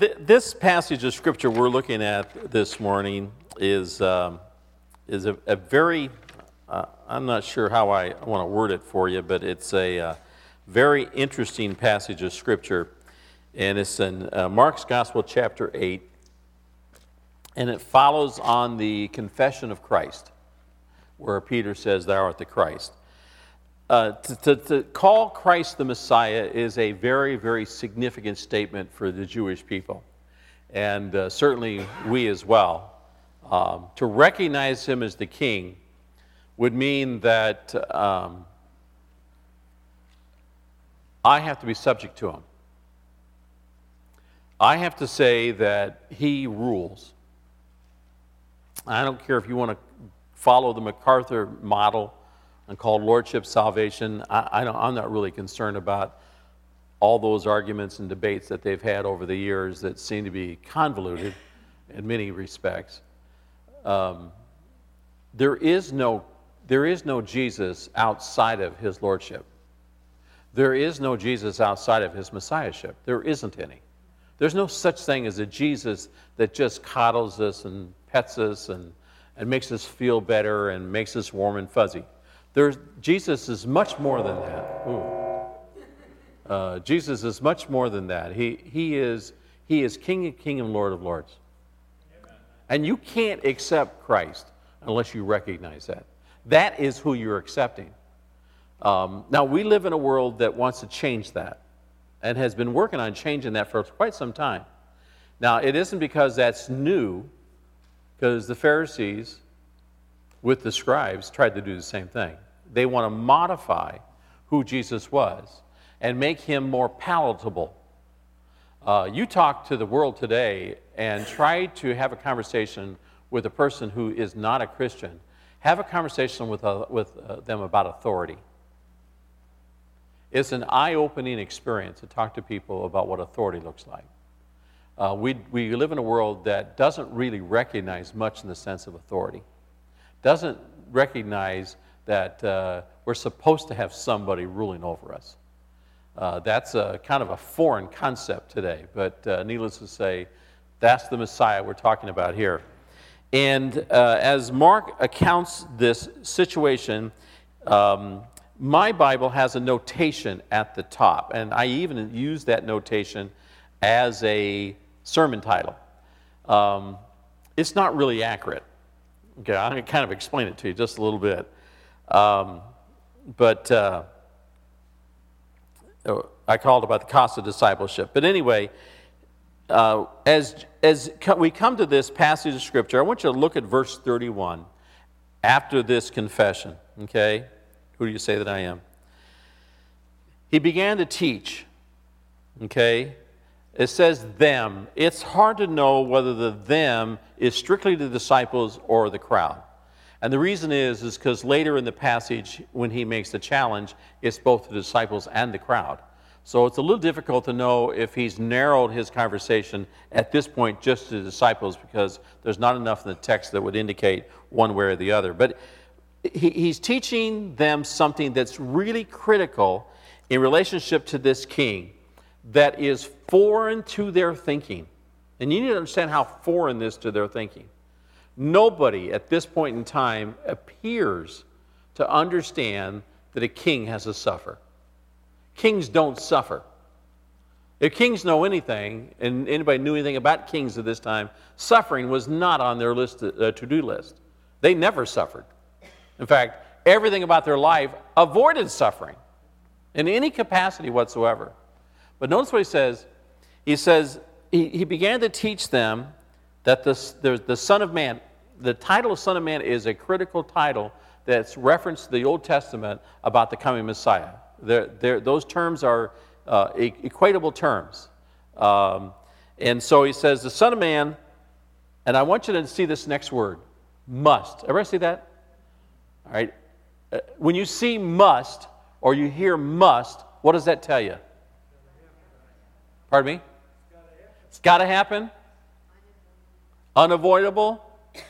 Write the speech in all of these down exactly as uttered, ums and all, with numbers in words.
th- this passage of Scripture we're looking at this morning is, um, is a, a very, uh, I'm not sure how I want to word it for you, but it's a uh, very interesting passage of Scripture. And it's in uh, Mark's Gospel, chapter eight, and it follows on the confession of Christ, where Peter says, "Thou art the Christ." Uh, to, to, to call Christ the Messiah is a very, very significant statement for the Jewish people, and uh, certainly we as well. Um, to recognize him as the King would mean that um, I have to be subject to him. I have to say that he rules. I don't care if you want to follow the MacArthur model and call lordship salvation. I, I don't, I'm not really concerned about all those arguments and debates that they've had over the years that seem to be convoluted in many respects. Um, there is no, there is no Jesus outside of his lordship. There is no Jesus outside of his messiahship. There isn't any. There's no such thing as a Jesus that just coddles us and pets us and, and makes us feel better and makes us warm and fuzzy. There's, Jesus is much more than that. Ooh. Uh, Jesus is much more than that. He, he, is, he is King of Kings and Lord of Lords. Amen. And you can't accept Christ unless you recognize that. That is who you're accepting. Um, now, we live in a world that wants to change that and has been working on changing that for quite some time. Now, it isn't because that's new, because the Pharisees with the scribes tried to do the same thing. They want to modify who Jesus was and make him more palatable. Uh, you talk to the world today and try to have a conversation with a person who is not a Christian. Have a conversation with, uh, with uh, them about authority. It's an eye-opening experience to talk to people about what authority looks like. Uh, we, we live in a world that doesn't really recognize much in the sense of authority. Doesn't recognize that uh, we're supposed to have somebody ruling over us. Uh, that's a kind of a foreign concept today, but uh, needless to say, that's the Messiah we're talking about here. And uh, as Mark accounts this situation, um, my Bible has a notation at the top, and I even use that notation as a sermon title. Um, it's not really accurate. Okay, I'm going to kind of explain it to you just a little bit. Um, but uh, I called about the cost of discipleship. But anyway, uh, as, as we come to this passage of Scripture, I want you to look at verse thirty-one after this confession, okay? Who do you say that I am? He began to teach, okay? It says them. It's hard to know whether the them is strictly the disciples or the crowd. And the reason is, is because later in the passage, when he makes the challenge, it's both the disciples and the crowd. So it's a little difficult to know if he's narrowed his conversation at this point just to the disciples, because there's not enough in the text that would indicate one way or the other. But he, he's teaching them something that's really critical in relationship to this king that is foreign to their thinking. And you need to understand how foreign this to their thinking. Nobody at this point in time appears to understand that a king has to suffer. Kings don't suffer. If kings know anything, and anybody knew anything about kings at this time, suffering was not on their list, uh, to-do list. They never suffered. In fact, everything about their life avoided suffering in any capacity whatsoever. But notice what he says. He says, he, he began to teach them that the, the, the Son of Man, the title of Son of Man is a critical title that's referenced to the Old Testament about the coming Messiah. They're, they're, those terms are uh, equatable terms. Um, and so he says, the Son of Man, and I want you to see this next word, must. Everybody see that? All right. Uh, when you see must, or you hear must, what does that tell you? Pardon me? It's got to happen. Unavoidable.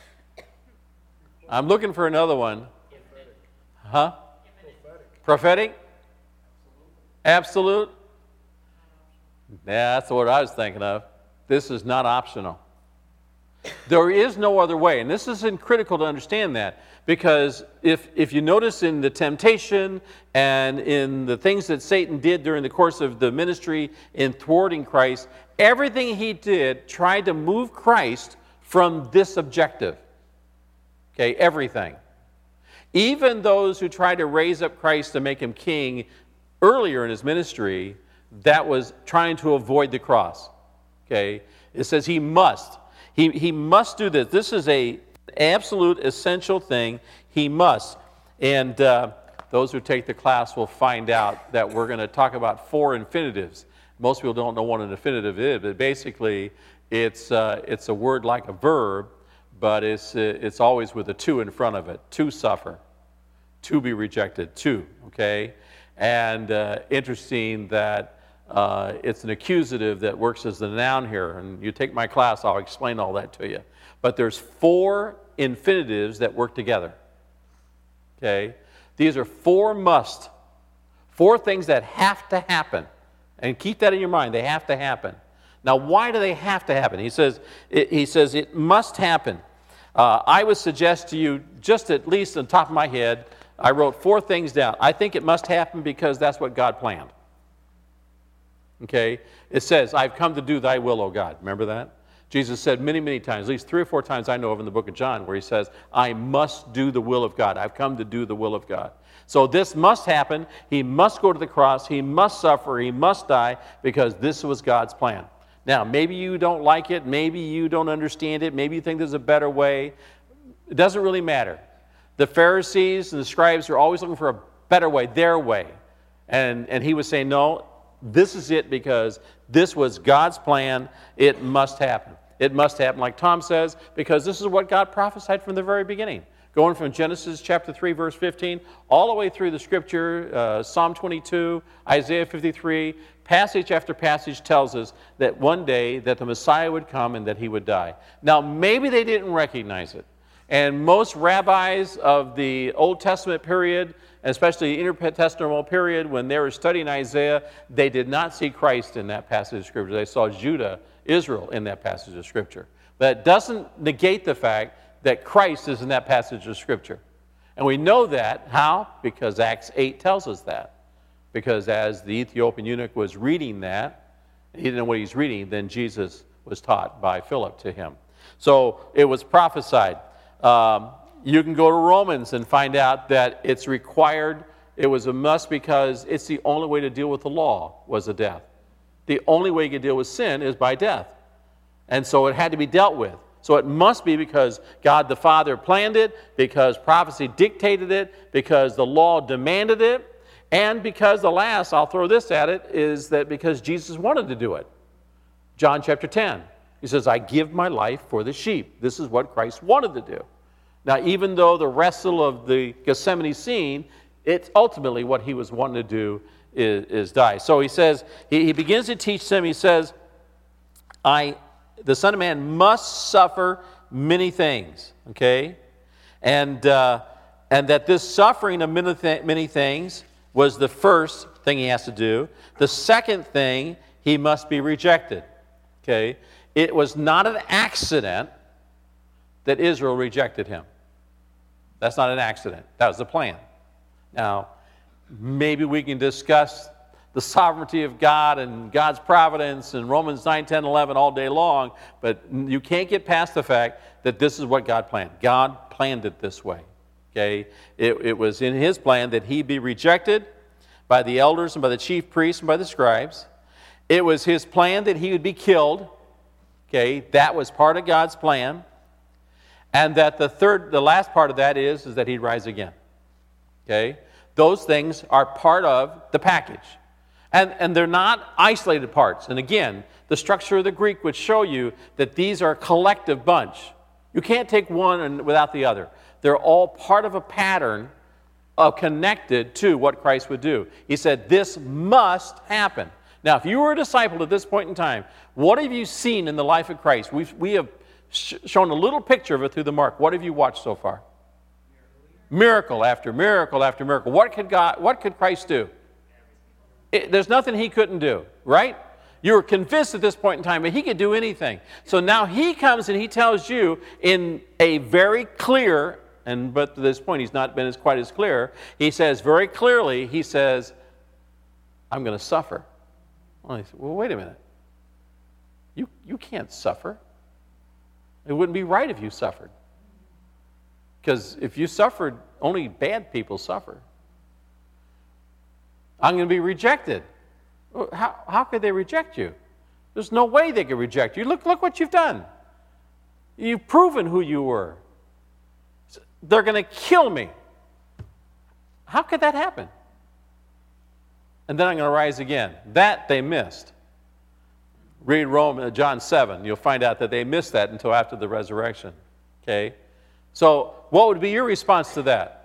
I'm looking for another one. Huh? Prophetic. Prophetic? Absolute? Yeah, that's the word I was thinking of. This is not optional. There is no other way. And this is critical to understand that, because if, if you notice in the temptation and in the things that Satan did during the course of the ministry in thwarting Christ, everything he did tried to move Christ from this objective. Okay, everything. Even those who tried to raise up Christ to make him king earlier in his ministry, that was trying to avoid the cross. Okay, it says he must. He, he must do this. This is an absolute essential thing. He must. And uh, those who take the class will find out that we're going to talk about four infinitives. Most people don't know what an infinitive is, but basically it's, uh, it's a word like a verb, but it's, uh, it's always with a to in front of it. To suffer, to be rejected, to, okay? And uh, interesting that Uh, it's an accusative that works as the noun here. And you take my class, I'll explain all that to you. But there's four infinitives that work together. Okay? These are four must. Four things that have to happen. And keep that in your mind. They have to happen. Now, why do they have to happen? He says it, he says it must happen. Uh, I would suggest to you, just at least on the top of my head, I wrote four things down. I think it must happen because that's what God planned. Okay, it says, I've come to do thy will, O God. Remember that? Jesus said many, many times, at least three or four times I know of in the book of John, where he says, I must do the will of God. I've come to do the will of God. So this must happen. He must go to the cross. He must suffer. He must die, because this was God's plan. Now, maybe you don't like it. Maybe you don't understand it. Maybe you think there's a better way. It doesn't really matter. The Pharisees and the scribes are always looking for a better way, their way. And, and he was saying, no, this is it, because this was God's plan. It must happen. It must happen, like Tom says, because this is what God prophesied from the very beginning. Going from Genesis chapter three, verse fifteen, all the way through the scripture, uh, Psalm twenty-two, Isaiah fifty-three, passage after passage tells us that one day that the Messiah would come and that he would die. Now, maybe they didn't recognize it. And most rabbis of the Old Testament period, especially the intertestamental period, when they were studying Isaiah, they did not see Christ in that passage of Scripture. They saw Judah, Israel, in that passage of Scripture. But it doesn't negate the fact that Christ is in that passage of Scripture. And we know that. How? Because Acts eight tells us that. Because as the Ethiopian eunuch was reading that, he didn't know what he's reading, then Jesus was taught by Philip to him. So it was prophesied. Um, you can go to Romans and find out that it's required, it was a must, because it's the only way to deal with the law was a death. The only way you can deal with sin is by death. And so it had to be dealt with. So it must be because God the Father planned it, because prophecy dictated it, because the law demanded it, and because the last, I'll throw this at it, is that because Jesus wanted to do it. John chapter ten, he says, I give my life for the sheep. This is what Christ wanted to do. Now, even though the wrestle of the Gethsemane scene, it's ultimately what he was wanting to do is, is die. So he says, he, he begins to teach them, he says, I, the Son of Man must suffer many things, okay? And, uh, and that this suffering of many, th- many things was the first thing he has to do. The second thing, he must be rejected, okay? It was not an accident that Israel rejected him. That's not an accident. That was the plan. Now, maybe we can discuss the sovereignty of God and God's providence and Romans nine, ten, eleven all day long, but you can't get past the fact that this is what God planned. God planned it this way. Okay? It, it was in his plan that he be rejected by the elders and by the chief priests and by the scribes. It was his plan that he would be killed. Okay? That was part of God's plan. And that the third, the last part of that is, is that he'd rise again. Okay? Those things are part of the package. And, and they're not isolated parts. And again, the structure of the Greek would show you that these are a collective bunch. You can't take one and without the other. They're all part of a pattern of connected to what Christ would do. He said, this must happen. Now, if you were a disciple at this point in time, what have you seen in the life of Christ? We've, we have sh- shown a little picture of it through the mark. What have you watched so far? Miracle after miracle after miracle. What could God, what could Christ do? It, there's nothing he couldn't do, right? You were convinced at this point in time that he could do anything. So now he comes and he tells you in a very clear, and but to this point he's not been as quite as clear, he says very clearly, he says, I'm going to suffer. Well, he said, well, wait a minute. You, you can't suffer. It wouldn't be right if you suffered. Because if you suffered, only bad people suffer. I'm going to be rejected. How, how could they reject you? There's no way they could reject you. Look, look what you've done. You've proven who you were. They're going to kill me. How could that happen? And then I'm going to rise again. That they missed. Read Rome, John seven. You'll find out that they missed that until after the resurrection. Okay? So what would be your response to that?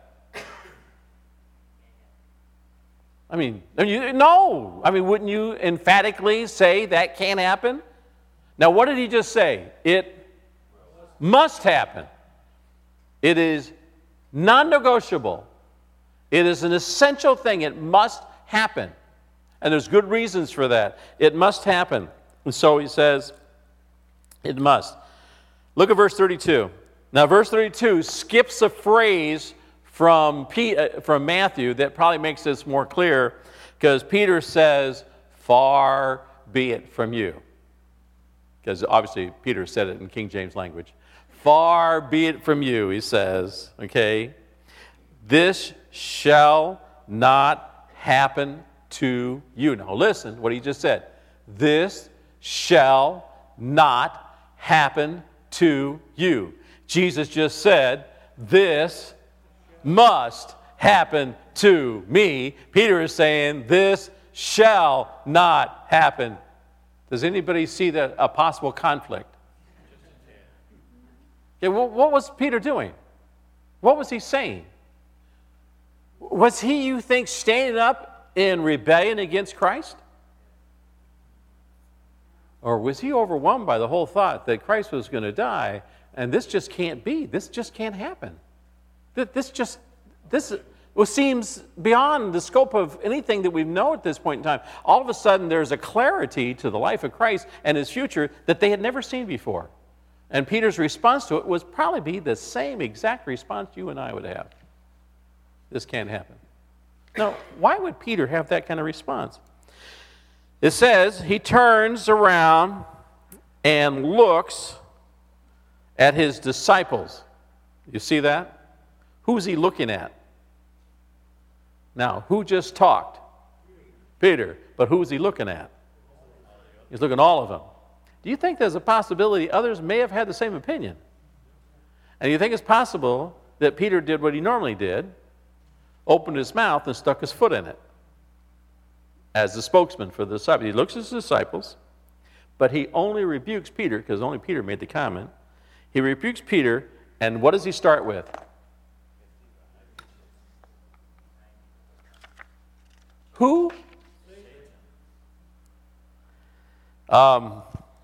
I mean, you, no. I mean, wouldn't you emphatically say that can't happen? Now, what did he just say? It must happen. It is non-negotiable. It is an essential thing. It must happen. And there's good reasons for that. It must happen. And so he says, it must. Look at verse thirty-two. Now, verse thirty-two skips a phrase from, P, uh, from Matthew that probably makes this more clear, because Peter says, far be it from you. Because obviously Peter said it in King James language. Far be it from you, he says, okay? This shall not happen to you. Now listen what he just said. This shall not happen to you. Jesus just said, this must happen to me. Peter is saying, this shall not happen. Does anybody see that a possible conflict? Okay, well, what was Peter doing? What was he saying? Was he, you think, standing up in rebellion against Christ? Or was he overwhelmed by the whole thought that Christ was going to die, and this just can't be, this just can't happen? This just, this well, seems beyond the scope of anything that we know at this point in time. All of a sudden, there's a clarity to the life of Christ and his future that they had never seen before. And Peter's response to it was probably be the same exact response you and I would have. This can't happen. Now, why would Peter have that kind of response? It says he turns around and looks at his disciples. You see that? Who's he looking at? Now, who just talked? Peter. But who's he looking at? He's looking at all of them. Do you think there's a possibility others may have had the same opinion? And you think it's possible that Peter did what he normally did, opened his mouth and stuck his foot in it as the spokesman for the disciples. He looks at his disciples, but he only rebukes Peter, because only Peter made the comment. He rebukes Peter, and what does he start with? Who? Um,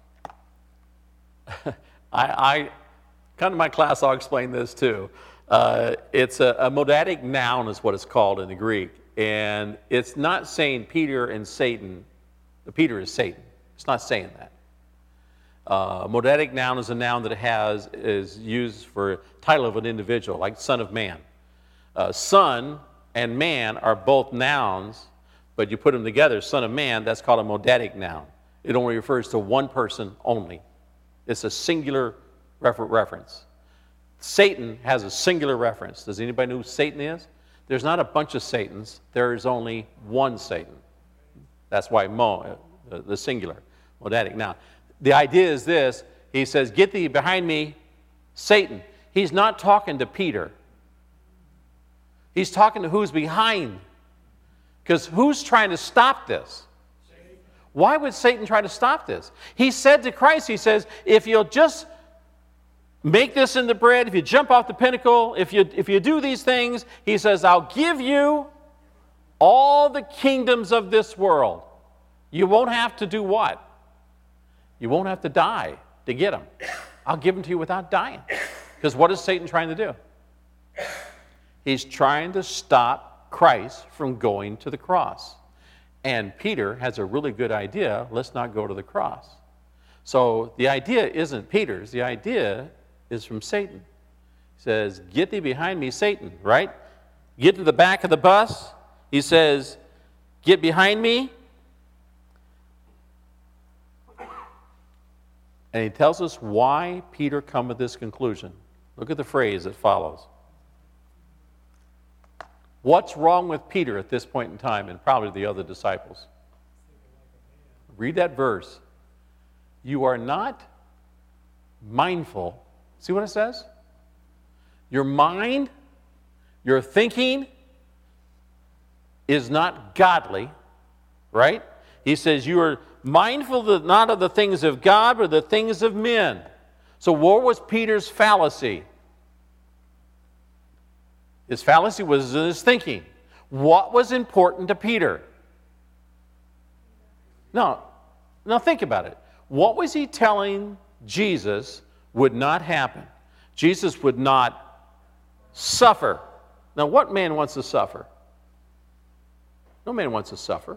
I, I come to my class, I'll explain this too. Uh, it's a, a modadic noun is what it's called in the Greek. And it's not saying Peter and Satan. Peter is Satan. It's not saying that. Uh, modadic noun is a noun that has is used for title of an individual, like son of man. Uh, son and man are both nouns, but you put them together, son of man, that's called a modadic noun. It only refers to one person only. It's a singular refer- reference. Satan has a singular reference. Does anybody know who Satan is? There's not a bunch of Satans. There is only one Satan. That's why mo, uh, the singular, modadic. Now, the idea is this. He says, get thee behind me, Satan. He's not talking to Peter. He's talking to who's behind. Because who's trying to stop this? Satan. Why would Satan try to stop this? He said to Christ, he says, if you'll just make this in the bread, if you jump off the pinnacle, if you, if you do these things, he says, I'll give you all the kingdoms of this world. You won't have to do what? You won't have to die to get them. I'll give them to you without dying. Because what is Satan trying to do? He's trying to stop Christ from going to the cross. And Peter has a really good idea. Let's not go to the cross. So the idea isn't Peter's. The idea is from Satan. He says, get thee behind me, Satan, right? Get to the back of the bus. He says, get behind me. And he tells us why Peter come to this conclusion. Look at the phrase that follows. What's wrong with Peter at this point in time, and probably the other disciples? Read that verse. You are not mindful. See what it says? Your mind, your thinking is not godly, right? He says you are mindful of, not of the things of God, but the things of men. So what was Peter's fallacy? His fallacy was in his thinking. What was important to Peter? No, now think about it. What was he telling Jesus would not happen? Jesus would not suffer. Now, what man wants to suffer? No man wants to suffer.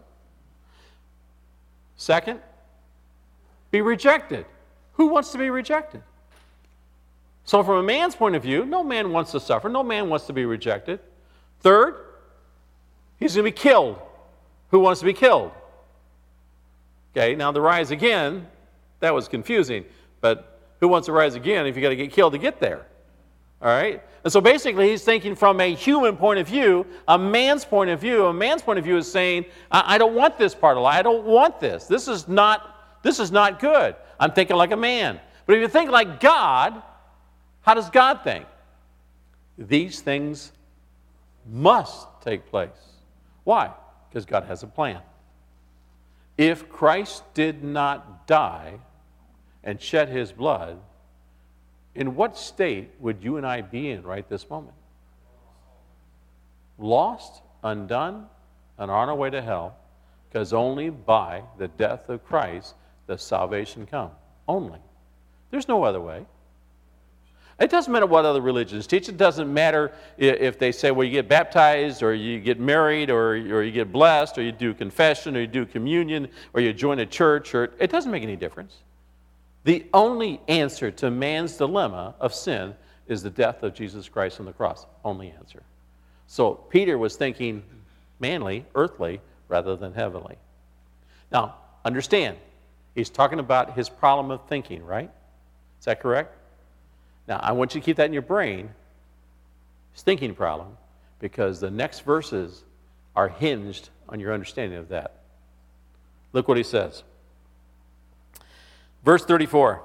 Second, be rejected. Who wants to be rejected? So from a man's point of view, no man wants to suffer. No man wants to be rejected. Third, he's going to be killed. Who wants to be killed? Okay, now the rise again, that was confusing. But who wants to rise again if you got to get killed to get there? All right? And so basically he's thinking from a human point of view, a man's point of view. A man's point of view is saying, I, I don't want this part of life. I don't want this. This is not, this is not good. I'm thinking like a man. But if you think like God, how does God think? These things must take place. Why? Because God has a plan. If Christ did not die and shed his blood, in what state would you and I be in right this moment? Lost, undone, and on our way to hell, because only by the death of Christ does salvation come. Only. There's no other way. It doesn't matter what other religions teach. It doesn't matter if they say, well, you get baptized, or you get married, or, or you get blessed, or you do confession, or you do communion, or you join a church, or it doesn't make any difference. The only answer to man's dilemma of sin is the death of Jesus Christ on the cross. Only answer. So Peter was thinking manly, earthly, rather than heavenly. Now, understand, he's talking about his problem of thinking, right? Is that correct? Now, I want you to keep that in your brain, his thinking problem, because the next verses are hinged on your understanding of that. Look what he says. Verse thirty-four.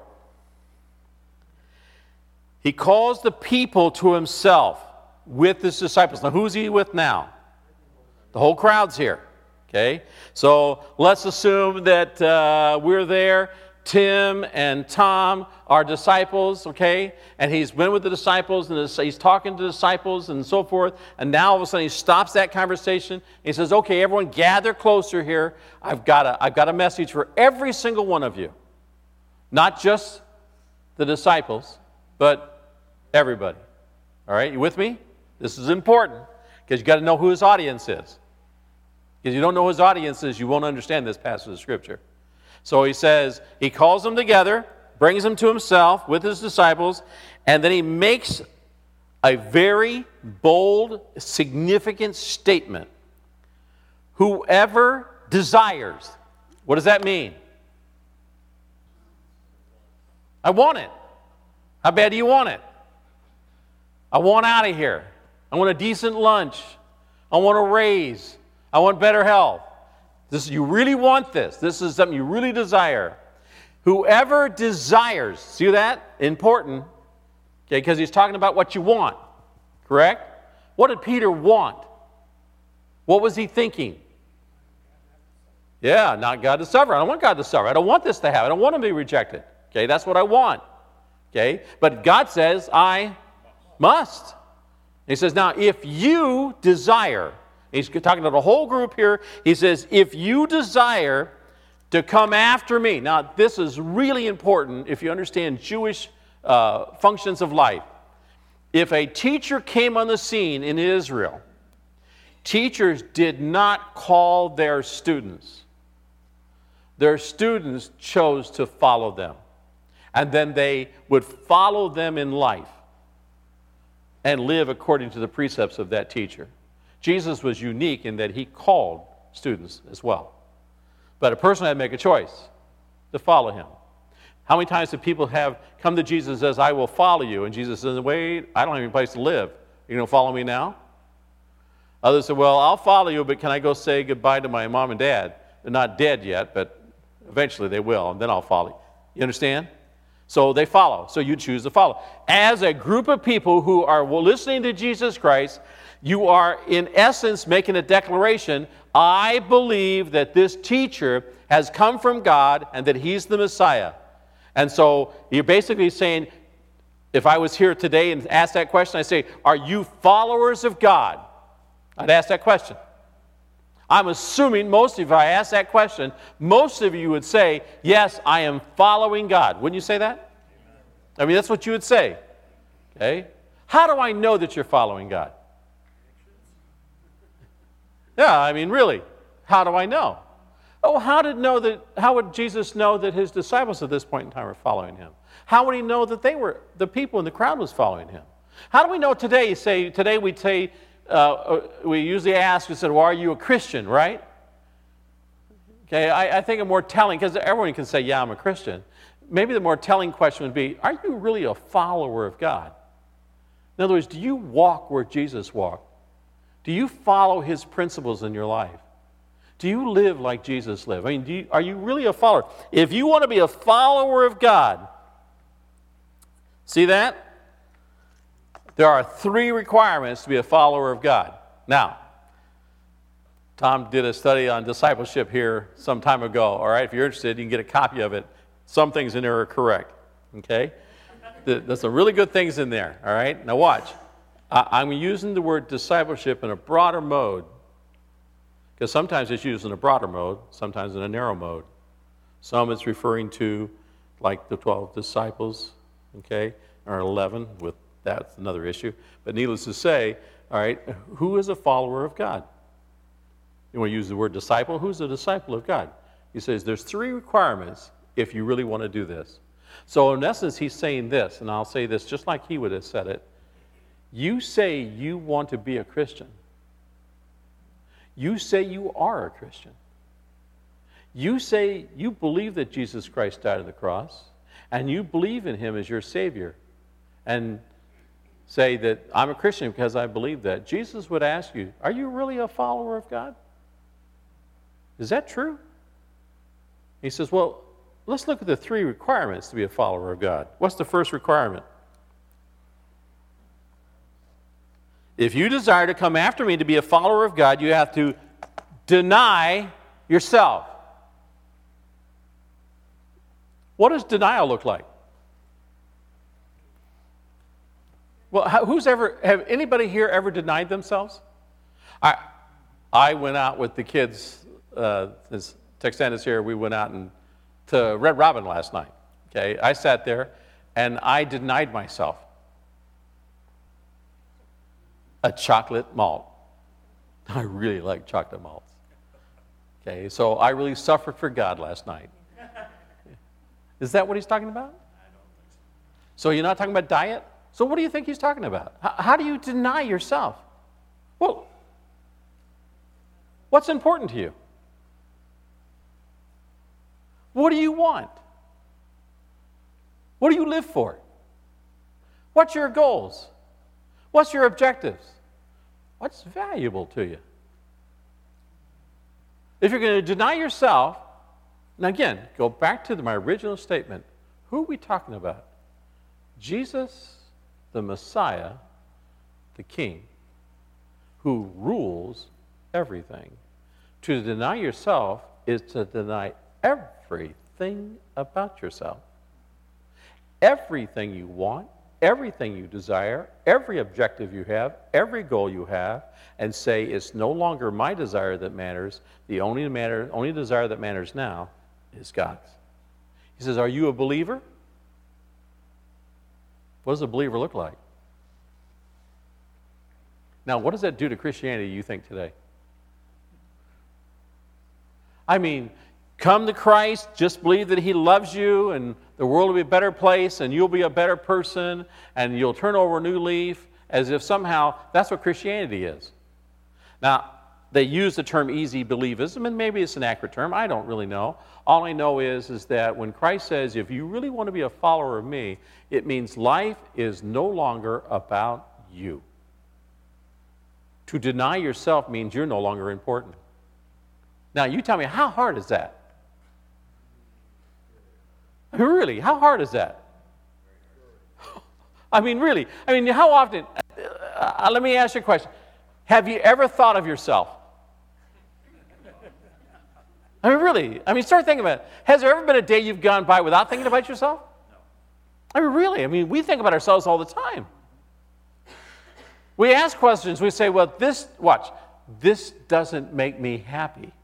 He calls the people to himself with his disciples. Now, who's he with now? The whole crowd's here. Okay? So let's assume that uh, we're there. Tim and Tom are disciples, okay? And he's been with the disciples, and he's talking to the disciples and so forth. And now all of a sudden he stops that conversation. And he says, okay, everyone gather closer here. I've got a, I've got a message for every single one of you. Not just the disciples, but everybody. All right, you with me? This is important because you got to know who his audience is. Because you don't know who his audience is, you won't understand this passage of Scripture. So he says, he calls them together, brings them to himself with his disciples, and then he makes a very bold, significant statement. Whoever desires. What does that mean? I want it. How bad do you want it? I want out of here. I want a decent lunch. I want a raise. I want better health. This, you really want this. This is something you really desire. Whoever desires, see that? Important. Okay, because he's talking about what you want. Correct? What did Peter want? What was he thinking? Yeah, not God to suffer. I don't want God to suffer. I don't want this to happen. I don't want to be rejected. Okay, that's what I want. Okay, but God says I must. He says, now if you desire, he's talking to the whole group here. He says, if you desire to come after me. Now, this is really important if you understand Jewish uh, functions of life. If a teacher came on the scene in Israel Teachers did not call their students. Their students chose to follow them. And then they would follow them in life and live according to the precepts of that teacher. Jesus was unique in that he called students as well. But a person had to make a choice to follow him. How many times do people have come to Jesus and says, I will follow you? And Jesus says, wait, I don't have any place to live. You going to follow me now? Others say, well, I'll follow you, but can I go say goodbye to my mom and dad? They're not dead yet, but eventually they will, and then I'll follow you. You understand? So they follow. So you choose to follow. As a group of people who are listening to Jesus Christ, you are in essence making a declaration, I believe that this teacher has come from God and that he's the Messiah. And so you're basically saying, if I was here today and asked that question, I say, are you followers of God? I'd ask that question. I'm assuming most of you, if I ask that question, most of you would say, yes, I am following God. Wouldn't you say that? I mean, that's what you would say. Okay? How do I know that you're following God? Yeah, I mean, really, how do I know? Oh, how did know that? How would Jesus know that his disciples at this point in time were following him? How would he know that they were, the people in the crowd was following him? How do we know today? Say today we say uh, we usually ask. We said, "Well, are you a Christian?" Right? Okay, I, I think a more telling, because everyone can say, "Yeah, I'm a Christian." Maybe the more telling question would be, "Are you really a follower of God?" In other words, do you walk where Jesus walked? Do you follow his principles in your life? Do you live like Jesus lived? I mean, do you, are you really a follower? If you want to be a follower of God, see that? There are three requirements to be a follower of God. Now, Tom did a study on discipleship here some time ago. All right, if you're interested, you can get a copy of it. Some things in there are correct. Okay? There's some really good things in there. All right? Now watch. I'm using the word discipleship in a broader mode, because sometimes it's used in a broader mode, sometimes in a narrow mode. Some it's referring to like the twelve disciples, okay, or eleven, with that's another issue. But needless to say, all right, who is a follower of God? You want to use the word disciple? Who's a disciple of God? He says there's three requirements if you really want to do this. So in essence, he's saying this, and I'll say this just like he would have said it. You say you want to be a Christian. You say you are a Christian. You say you believe that Jesus Christ died on the cross, and you believe in him as your Savior, and say that I'm a Christian because I believe that. Jesus would ask you, are you really a follower of God? Is that true? He says, well, let's look at the three requirements to be a follower of God. What's the first requirement? If you desire to come after me to be a follower of God, you have to deny yourself. What does denial look like? Well, who's ever, have anybody here ever denied themselves? I, I went out with the kids, uh, since Texana's here, we went out and to Red Robin last night. Okay, I sat there and I denied myself a chocolate malt. I really like chocolate malts. Okay, so I really suffered for God last night. Is that what he's talking about? So you're not talking about diet? So what do you think he's talking about? How, how do you deny yourself? Well, what's important to you? What do you want? What do you live for? What's your goals? What's your objectives? What's valuable to you? If you're going to deny yourself, and again, go back to the, my original statement, who are we talking about? Jesus, the Messiah, the King, who rules everything. To deny yourself is to deny everything about yourself. Everything you want, everything you desire, every objective you have, every goal you have, and say it's no longer my desire that matters. The only matter, only desire that matters now is God's. He says, are you a believer? What does a believer look like? Now, what does that do to Christianity, you think, today? I mean, come to Christ, just believe that He loves you, and the world will be a better place, and you'll be a better person, and you'll turn over a new leaf, as if somehow that's what Christianity is. Now, they use the term easy believism, and maybe it's an accurate term. I don't really know. All I know is, is that when Christ says, if you really want to be a follower of me, it means life is no longer about you. To deny yourself means you're no longer important. Now, you tell me, how hard is that? Really, how hard is that? I mean, really. I mean, how often, uh, let me ask you a question. Have you ever thought of yourself? I mean, really. I mean, start thinking about it. Has there ever been a day you've gone by without thinking about yourself? No. I mean, really. I mean, we think about ourselves all the time. We ask questions. We say, well, this, watch, this doesn't make me happy.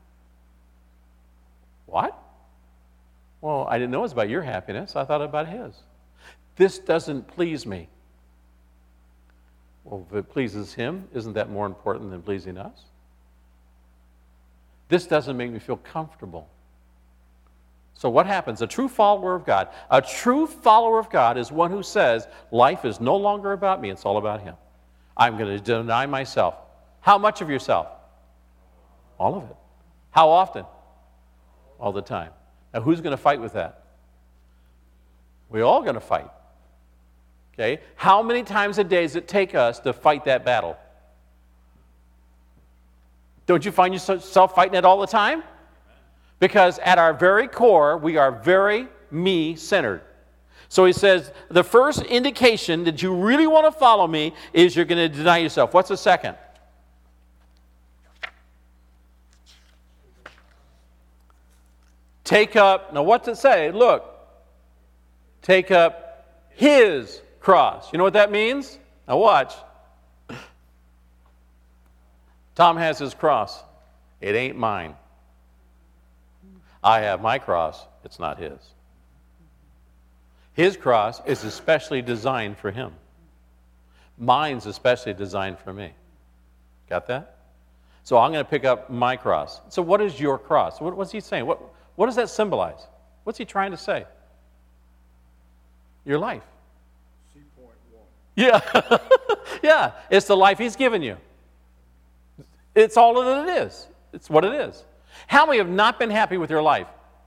What? Well, I didn't know it was about your happiness. I thought about His. This doesn't please me. Well, if it pleases Him, isn't that more important than pleasing us? This doesn't make me feel comfortable. So what happens? A true follower of God, a true follower of God is one who says, life is no longer about me, it's all about Him. I'm going to deny myself. How much of yourself? All of it. How often? All the time. Now, who's going to fight with that? We're all going to fight. Okay? How many times a day does it take us to fight that battle? Don't you find yourself fighting it all the time? Because at our very core, we are very me-centered. So he says, the first indication that you really want to follow me is you're going to deny yourself. What's the second? Take up, now what's it say? Look, take up His cross. You know what that means? Now watch. Tom has his cross. It ain't mine. I have my cross. It's not his. His cross is especially designed for him. Mine's especially designed for me. Got that? So I'm going to pick up my cross. So what is your cross? What, what's he saying? What, what does that symbolize? What's he trying to say? Your life. C point one. Yeah. Yeah. It's the life He's given you. It's all that it is. It's what it is. How many have not been happy with your life?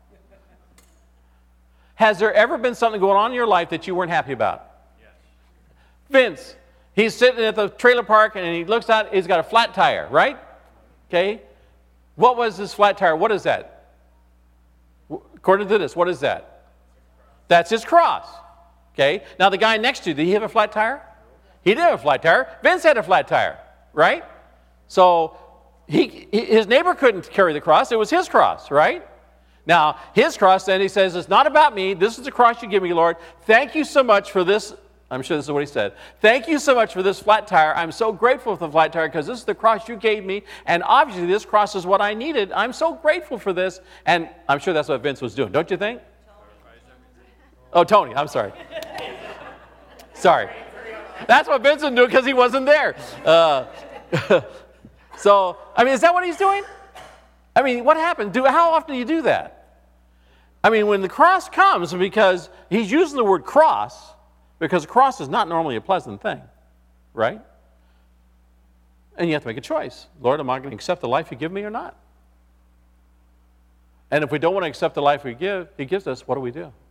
Has there ever been something going on in your life that you weren't happy about? Yes. Vince, he's sitting at the trailer park and he looks out, he's got a flat tire, right? Okay. What was this flat tire? What is that? According to this, what is that? That's his cross. Okay. Now the guy next to you, did he have a flat tire? He did have a flat tire. Vince had a flat tire, right? So he, his neighbor couldn't carry the cross. It was his cross, right? Now, his cross, then he says, it's not about me. This is the cross you give me, Lord. Thank you so much for this. I'm sure this is what he said. Thank you so much for this flat tire. I'm so grateful for the flat tire because this is the cross you gave me. And obviously this cross is what I needed. I'm so grateful for this. And I'm sure that's what Vince was doing. Don't you think? Oh, Tony. I'm sorry. Sorry. That's what Vince was doing because he wasn't there. Uh, so, I mean, is that what he's doing? I mean, what happened? Do, how often do you do that? I mean, when the cross comes, because he's using the word cross, because a cross is not normally a pleasant thing, right? And you have to make a choice. Lord, am I going to accept the life you give me or not? And if we don't want to accept the life we give, He gives us, what do we do?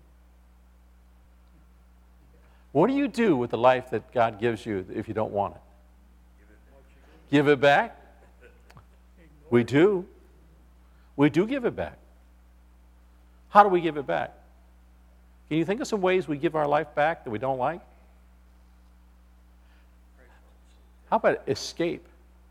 What do you do with the life that God gives you if you don't want it? Give it back? We do. We do give it back. How do we give it back? Can you think of some ways we give our life back that we don't like? How about escape?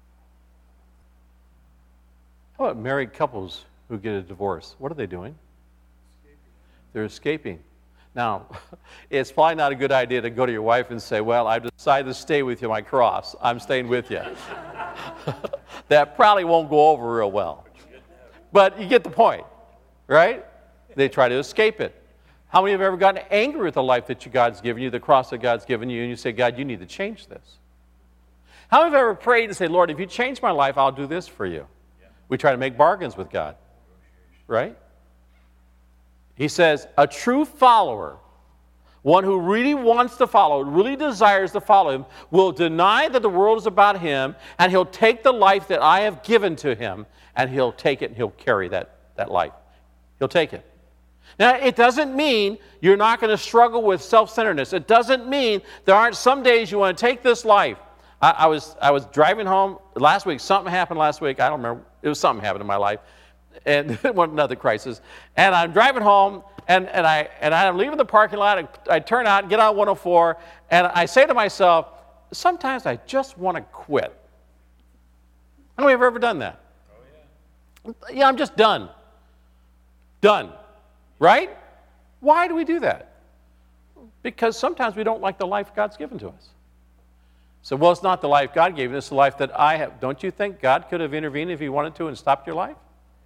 How about married couples who get a divorce? What are they doing? They're escaping. Now, it's probably not a good idea to go to your wife and say, well, I've decided to stay with you, my cross. I'm staying with you. That probably won't go over real well. But you get the point, right? They try to escape it. How many have ever gotten angry with the life that God's given you, the cross that God's given you, and you say, God, you need to change this? How many have ever prayed and say, Lord, if you change my life, I'll do this for you? Yeah. We try to make bargains with God, right? He says, a true follower, one who really wants to follow, really desires to follow him, will deny that the world is about him, and he'll take the life that I have given to him, and he'll take it and he'll carry that, that life. He'll take it. Now, it doesn't mean you're not going to struggle with self-centeredness. It doesn't mean there aren't some days you want to take this life. I, I was I was driving home last week. Something happened last week. I don't remember. It was something happened in my life. And it wasn't another crisis. And I'm driving home, and, and, I, and I'm leaving the parking lot. I, I turn out, get on one oh four, and I say to myself, sometimes I just want to quit. How many have ever done that? Oh, yeah. Yeah, I'm just done. Done. Right? Why do we do that? Because sometimes we don't like the life God's given to us. So, well, it's not the life God gave you, it's the life that I have. Don't you think God could have intervened if he wanted to and stopped your life?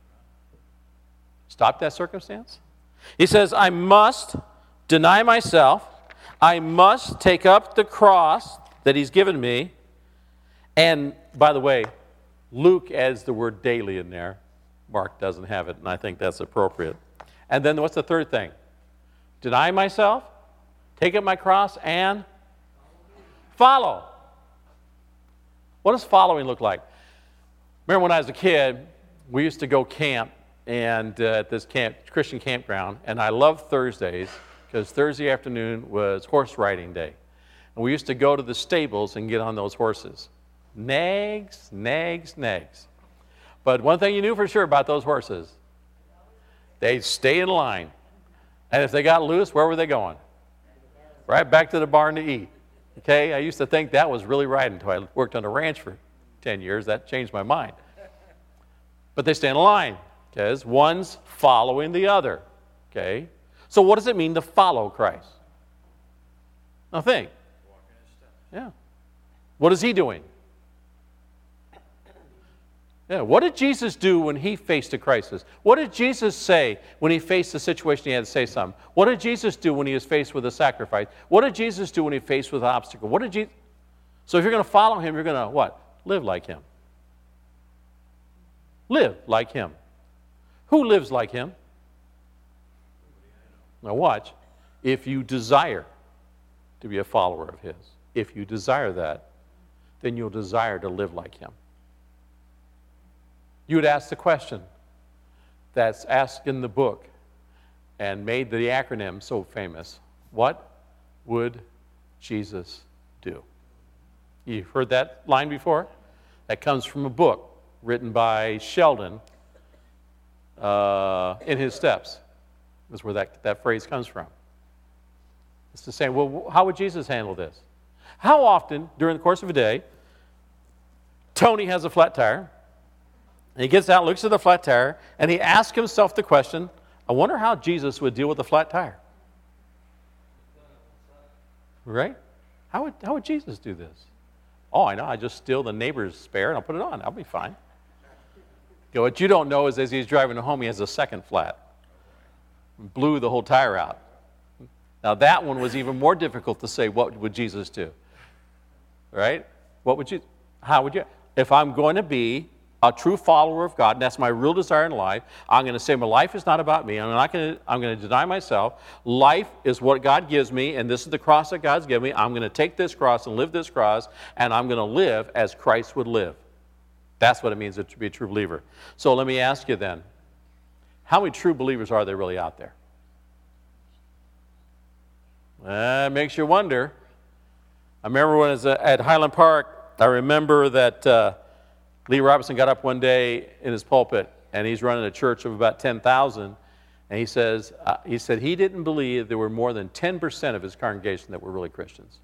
Stop that circumstance? He says, I must deny myself. I must take up the cross that he's given me. And, by the way, Luke adds the word daily in there. Mark doesn't have it, and I think that's appropriate. And then what's the third thing? Deny myself, take up my cross, and follow. What does following look like? Remember when I was a kid, we used to go camp and uh, at this camp, Christian campground, and I loved Thursdays because Thursday afternoon was horse riding day. And we used to go to the stables and get on those horses. Nags, nags, nags. But one thing you knew for sure about those horses, they'd stay in line. And if they got loose, where were they going? Right back to the barn to eat. Okay, I used to think that was really right until I worked on a ranch for ten years. That changed my mind. But they stay in line because one's following the other. Okay, so what does it mean to follow Christ? Now think. Yeah. What is he doing? Yeah, what did Jesus do when he faced a crisis? What did Jesus say when he faced a situation he had to say something? What did Jesus do when he was faced with a sacrifice? What did Jesus do when he faced with an obstacle? What did Jesus... So if you're going to follow him, you're going to what? Live like him. Live like him. Who lives like him? Now watch. If you desire to be a follower of his, if you desire that, then you'll desire to live like him. You would ask the question that's asked in the book and made the acronym so famous. What would Jesus do? You've heard that line before? That comes from a book written by Sheldon uh, in his steps. That's where that, that phrase comes from. It's to say, well, how would Jesus handle this? How often during the course of a day, Tony has a flat tire, and he gets out, looks at the flat tire, and he asks himself the question, I wonder how Jesus would deal with a flat tire. Right? How would, how would Jesus do this? Oh, I know, I just steal the neighbor's spare and I'll put it on. I'll be fine. You know, what you don't know is as he's driving home, he has a second flat. Blew the whole tire out. Now that one was even more difficult to say, what would Jesus do? Right? What would you, how would you, if I'm going to be a true follower of God, and that's my real desire in life, I'm going to say my life is not about me. I'm not going to, I'm going to deny myself. Life is what God gives me, and this is the cross that God's given me. I'm going to take this cross and live this cross, and I'm going to live as Christ would live. That's what it means to be a true believer. So let me ask you then, how many true believers are there really out there? That makes you wonder. I remember when I was at Highland Park, I remember that uh, Lee Robertson got up one day in his pulpit, and he's running a church of about ten thousand, and he says, uh, he said he didn't believe there were more than ten percent of his congregation that were really Christians.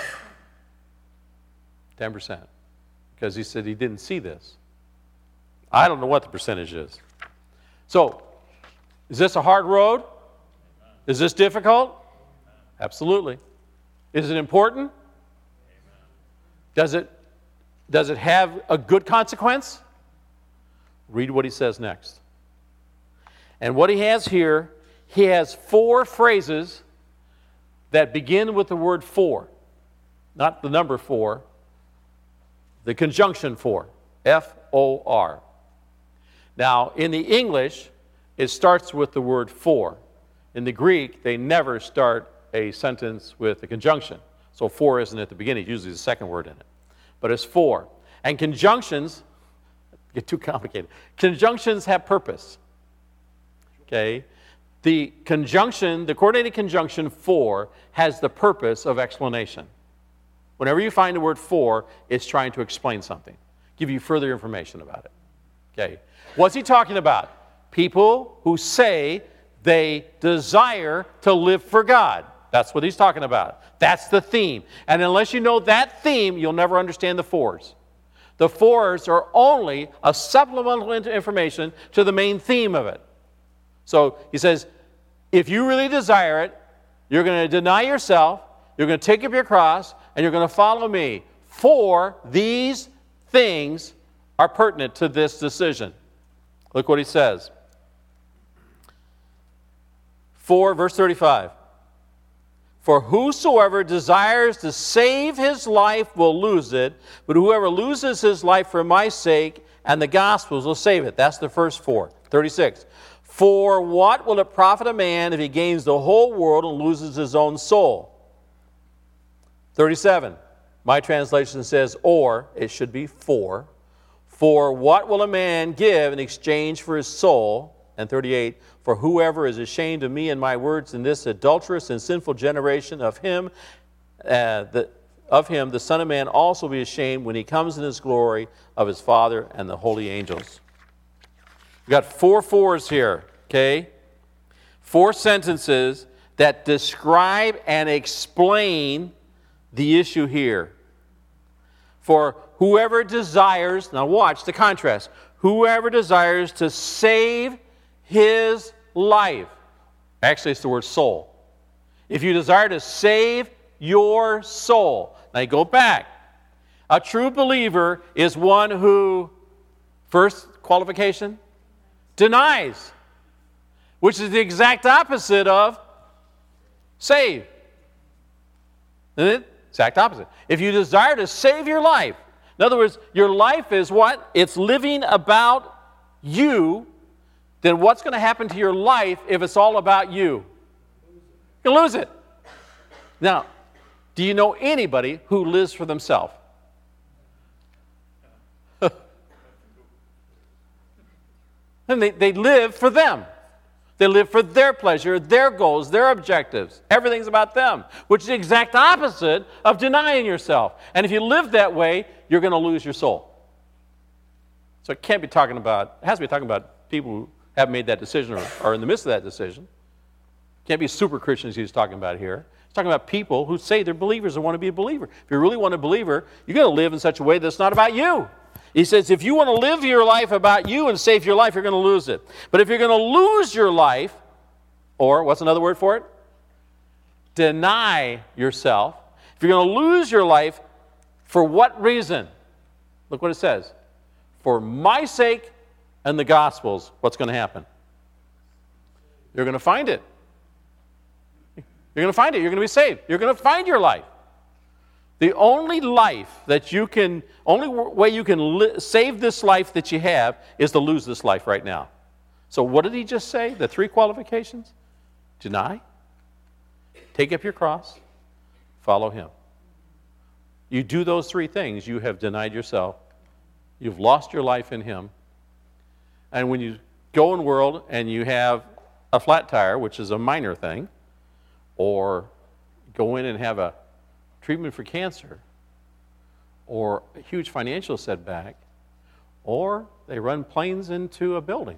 ten percent. Because he said he didn't see this. I don't know what the percentage is. So, is this a hard road? Is this difficult? Absolutely. Is it important? Does it Does it have a good consequence? Read what he says next. And what he has here, he has four phrases that begin with the word for. Not the number four, The conjunction for, F O R. Now, in the English, it starts with the word for. In the Greek, they never start a sentence with a conjunction. So for isn't at the beginning, usually the second word in it. But it's for. And conjunctions get too complicated. Conjunctions have purpose. Okay? The conjunction, the coordinated conjunction for has the purpose of explanation. Whenever you find the word for, it's trying to explain something, give you further information about it. Okay? What's he talking about? People who say they desire to live for God. That's what he's talking about. That's the theme. And unless you know that theme, you'll never understand the fors. The fors are only a supplemental information to the main theme of it. So he says, if you really desire it, you're going to deny yourself, you're going to take up your cross, and you're going to follow me. For these things are pertinent to this decision. Look what he says. four, verse thirty-five. For whosoever desires to save his life will lose it, but whoever loses his life for my sake and the gospel's will save it. That's the first four. thirty-six. For what will it profit a man if he gains the whole world and loses his own soul? thirty-seven. My translation says, or, it should be for. For what will a man give in exchange for his soul? And thirty-eight. For whoever is ashamed of me and my words in this adulterous and sinful generation, of him, uh, the, of him the Son of Man also be ashamed when he comes in his glory of his Father and the holy angels. We've got four fours here, okay? Four sentences that describe and explain the issue here. For whoever desires, now watch the contrast, whoever desires to save his life. Actually, it's the word soul. If you desire to save your soul. Now you go back. A true believer is one who, first qualification, denies, which is the exact opposite of save. Isn't it? Exact opposite. If you desire to save your life, in other words, your life is what? It's living about you. Then what's going to happen to your life if it's all about you? You'll lose it. Now, do you know anybody who lives for themselves? And they, they live for them. They live for their pleasure, their goals, their objectives. Everything's about them, which is the exact opposite of denying yourself. And if you live that way, you're going to lose your soul. So it can't be talking about, it has to be talking about people who haven't made that decision or are in the midst of that decision. It can't be super Christians he's talking about here. He's talking about people who say they're believers and want to be a believer. If you really want a believer, you're going to live in such a way that's not about you. He says if you want to live your life about you and save your life, you're going to lose it. But if you're going to lose your life, or what's another word for it? Deny yourself. If you're going to lose your life, for what reason? Look what it says. For my sake and the gospel's, what's going to happen? You're going to find it. You're going to find it. You're going to be saved. You're going to find your life. The only life that you can, only way you can li- save this life that you have is to lose this life right now. So what did he just say? The three qualifications? Deny, take up your cross, follow him. You do those three things, you have denied yourself. You've lost your life in him. And when you go in the world and you have a flat tire, which is a minor thing, or go in and have a treatment for cancer, or a huge financial setback, or they run planes into a building.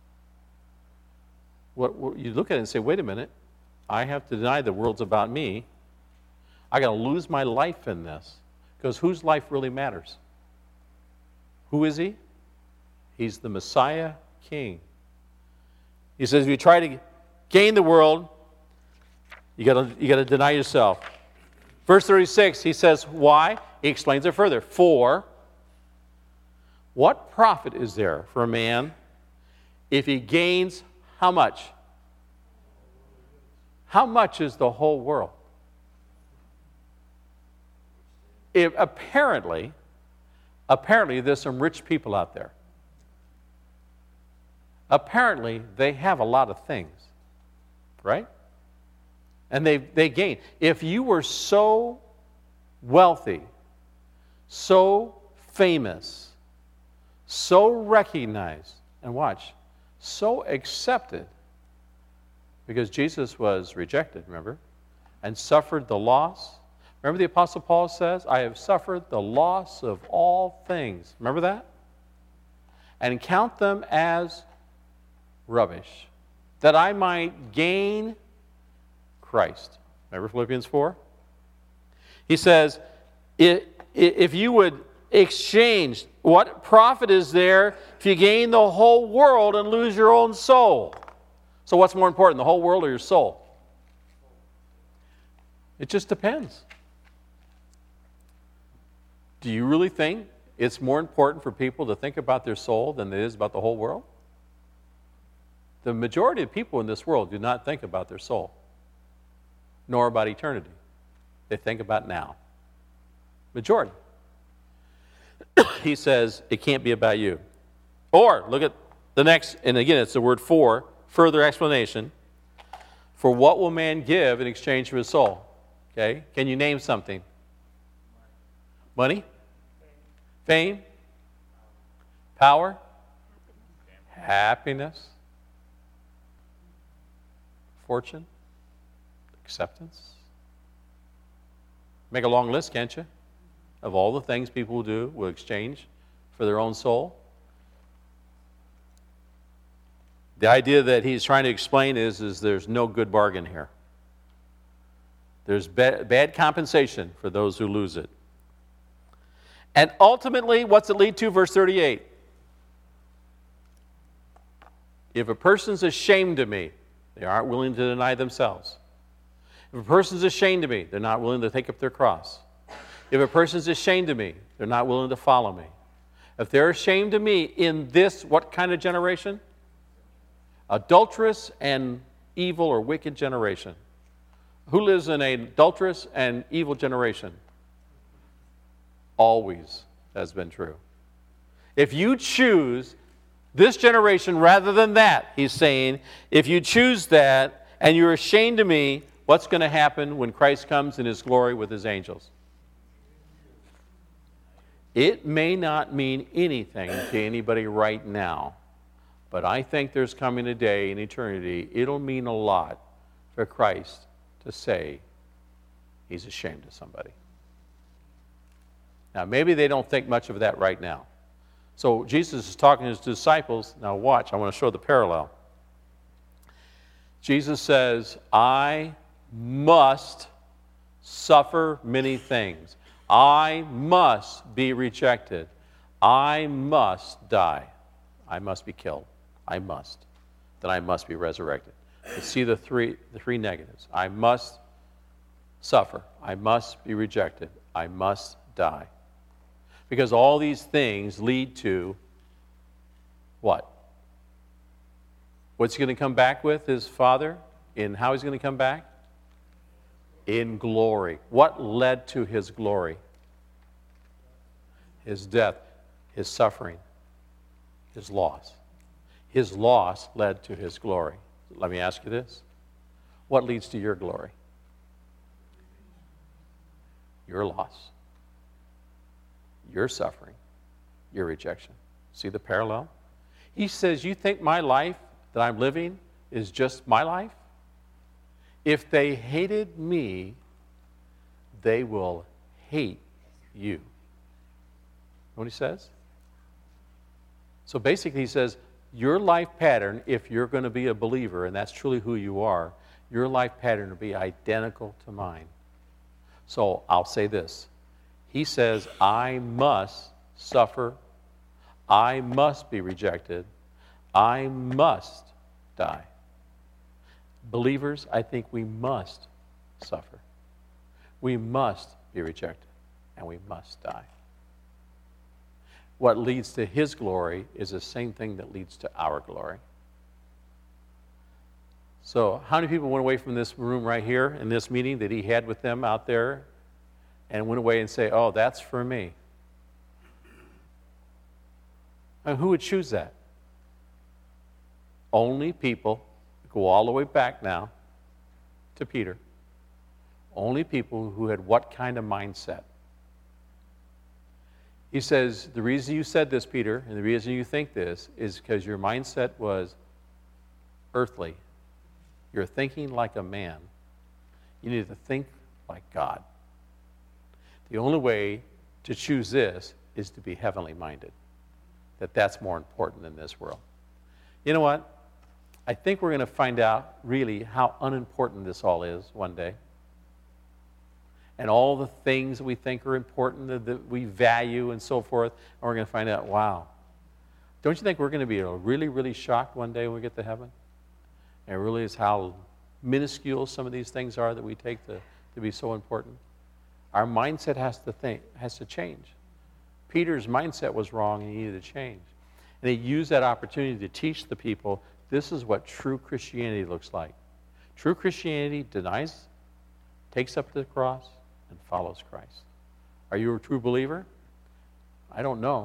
What, what you look at it and say, wait a minute, I have to deny the world's about me. I got to lose my life in this, because whose life really matters? Who is he? He's the Messiah King. He says, if you try to gain the world, you got to you got to deny yourself. Verse thirty-six, he says, why? He explains it further. For what profit is there for a man if he gains how much? How much is the whole world? If apparently, Apparently, there's some rich people out there. Apparently, they have a lot of things, right? And they, they gain. If you were so wealthy, so famous, so recognized, and watch, so accepted, because Jesus was rejected, remember, and suffered the loss. Remember the Apostle Paul says, I have suffered the loss of all things. Remember that? And count them as rubbish, that I might gain Christ. Remember Philippians four? He says, if you would exchange, what profit is there if you gain the whole world and lose your own soul? So what's more important, the whole world or your soul? It just depends. Do you really think it's more important for people to think about their soul than it is about the whole world? The majority of people in this world do not think about their soul, nor about eternity. They think about now. Majority. He says it can't be about you. Or, look at the next, and again it's the word for, further explanation. For what will man give in exchange for his soul? Okay, can you name something? Money? Fame? Power? Happiness? Fortune? Acceptance? Make a long list, can't you? Of all the things people will do, will exchange for their own soul. The idea that he's trying to explain is, is there's no good bargain here. There's ba- bad compensation for those who lose it. And ultimately, what's it lead to? Verse thirty-eight. If a person's ashamed of me, they aren't willing to deny themselves. If a person's ashamed of me, they're not willing to take up their cross. If a person's ashamed of me, they're not willing to follow me. If they're ashamed of me in this, what kind of generation? Adulterous and evil or wicked generation. Who lives in an adulterous and evil generation? Always has been true. If you choose this generation rather than that, he's saying, if you choose that and you're ashamed of me, what's going to happen when Christ comes in his glory with his angels? It may not mean anything to anybody right now, but I think there's coming a day in eternity, it'll mean a lot for Christ to say he's ashamed of somebody. Now, maybe they don't think much of that right now. So Jesus is talking to his disciples. Now watch, I want to show the parallel. Jesus says, I must suffer many things. I must be rejected. I must die. I must be killed. I must. Then I must be resurrected. You see the three, the three negatives. I must suffer. I must be rejected. I must die. Because all these things lead to what? What's he going to come back with, his Father? In how he's going to come back? In glory. What led to his glory? His death, his suffering, his loss. His loss led to his glory. Let me ask you this. What leads to your glory? Your loss. Your suffering. Your rejection. See the parallel? He says, you think my life that I'm living is just my life? If they hated me, they will hate you. Know what he says? So basically he says, your life pattern, if you're going to be a believer, and that's truly who you are, your life pattern will be identical to mine. So I'll say this. He says, I must suffer. I must be rejected. I must die. Believers, I think we must suffer. We must be rejected, and we must die. What leads to his glory is the same thing that leads to our glory. So how many people went away from this room right here in this meeting that he had with them out there and went away and say, oh, that's for me? And who would choose that? Only people, go all the way back now to Peter, only people who had what kind of mindset? He says, the reason you said this, Peter, and the reason you think this is because your mindset was earthly. You're thinking like a man. You need to think like God. The only way to choose this is to be heavenly minded. That that's more important than this world. You know what? I think we're going to find out really how unimportant this all is one day. And all the things that we think are important, that, that we value and so forth, and we're going to find out, wow. Don't you think we're going to be really, really shocked one day when we get to heaven? And it really is how minuscule some of these things are that we take to, to be so important. Our mindset has to think, has to change. Peter's mindset was wrong and he needed to change. And he used that opportunity to teach the people, this is what true Christianity looks like. True Christianity denies, takes up the cross, and follows Christ. Are you a true believer? I don't know.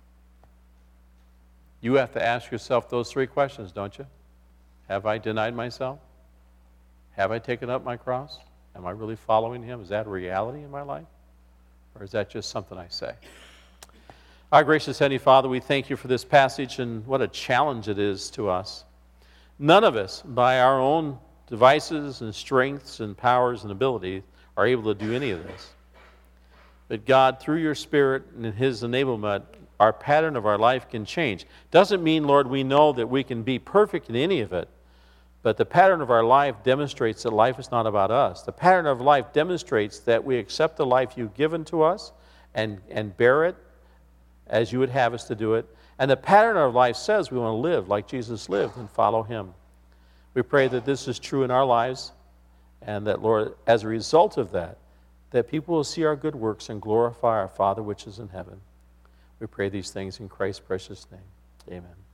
You have to ask yourself those three questions, don't you? Have I denied myself? Have I taken up my cross? Am I really following him? Is that a reality in my life? Or is that just something I say? Our gracious Heavenly Father, we thank you for this passage and what a challenge it is to us. None of us, by our own devices and strengths and powers and abilities, are able to do any of this. But God, through your Spirit and in his enablement, our pattern of our life can change. Doesn't mean, Lord, we know that we can be perfect in any of it, but the pattern of our life demonstrates that life is not about us. The pattern of life demonstrates that we accept the life you've given to us and, and bear it as you would have us to do it. And the pattern of life says we want to live like Jesus lived and follow him. We pray that this is true in our lives, and that, Lord, as a result of that, that people will see our good works and glorify our Father which is in heaven. We pray these things in Christ's precious name. Amen.